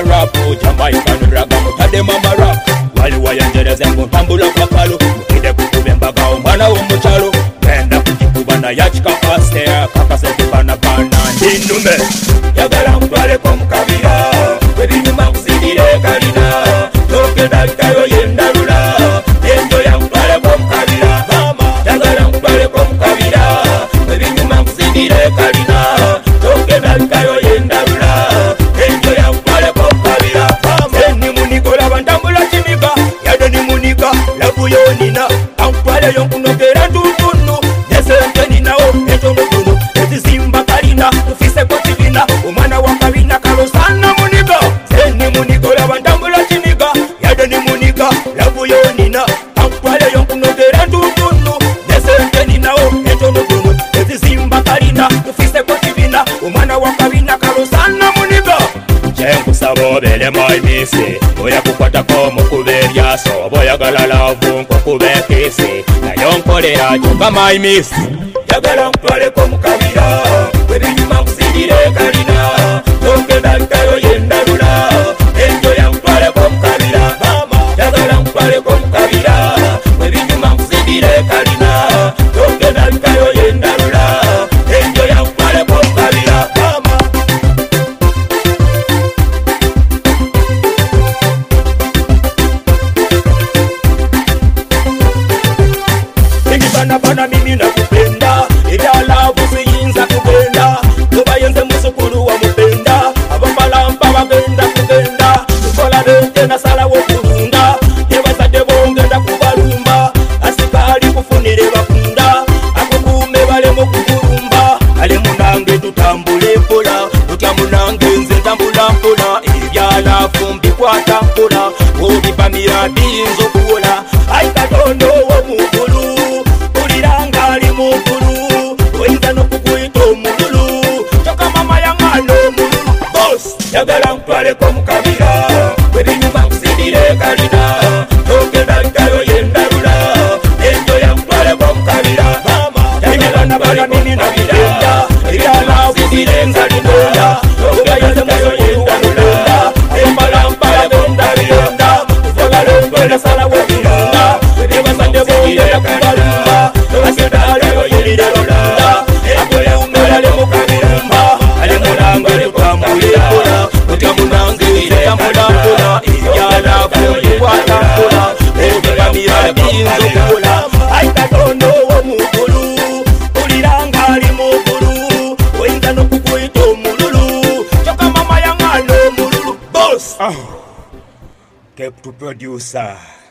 rapu Jamaican raga mutade mama rap waliwo yengereze ntambula kakalo mukide kukube embaga omwana w'omukyalo genda kugikuba nayakika pasteur kakasekubana bana ndinume yagala nkutwaleko mukabira webinyuma nkusidire kalina togenda likayo yendalula enjo yankutwaleko mukabira yagala nkutwaleko mukabira webinyuma nkusidire kalina togenda likayo yendalula enjo yankutwaleko mukabira eni munigola bantambula kimiga yado ni muniga labuyonina ankutwaleyo nkunogera ntutunu nesente ninawo entonotono ezizimba kalina tufiseko kibina omwana wa kabina kalosana muniga eni munigola bantambula kimiga yado ni muniga labuyonina ankutwaleyo nkunogera ntutunu nesente ninawo entonotono ezizimba kalina tufiseko kibina omwana wa kabina kalosana muniga nkusaba obeere maimisi oya kukwatako mukuba eryaso oba oyagala laavu nkukuba ekisi naye onkolera kyokka maimisi yagala nkutwaleko mukabira webinyuma nkusidire kalina togenda likayo yendalula enjo yankutwaleko mukabira yagala nkutwaleko mukabira webinyuma nkusidire kalina togenda likayo yendalula enjo yankutwaleko mukabira bana mimi nakupenda ibyalavu siyinza kugenda tubayenze musukulu wa mupenda abamalamba bagenda kugenda tukola bente nasala wokulunda yebazadde bongenda kubalumba asikali kufunire bakunda akukume balemu kukulumba ale munange tutambule mpola tutya munange nze ntambula mpola ibyalavu mbikwata mpola obipamira biyinza okuwola ayi katondo womugulu ali mukulu oyinza n'okukuyita omululu kyokka mama yaŋŋana omululu bos yagala nkutwaleko mukabira webinyuma nkusidire kalina togenda likayo yendalula enjo yankutwaleko mukabira yagala bala mimi nakugenda ebyalavusidire nkalina togayenze muyo yendalula embalampala genda biyonda tufagala ontwala sala webirunga ebazadde bongera kubalumba asedaleyo yeliralula akuyaumbalale mukabirumba ale mulangale kwambulekola otya munange yeyambulampola ibyalafu yikwatakola obikamira biyinza okukola aikatondo womugulu uliranga ali mugulu oyinza n'okukuyita omululu kyokka mama yaŋŋana omululu bos Cape to producer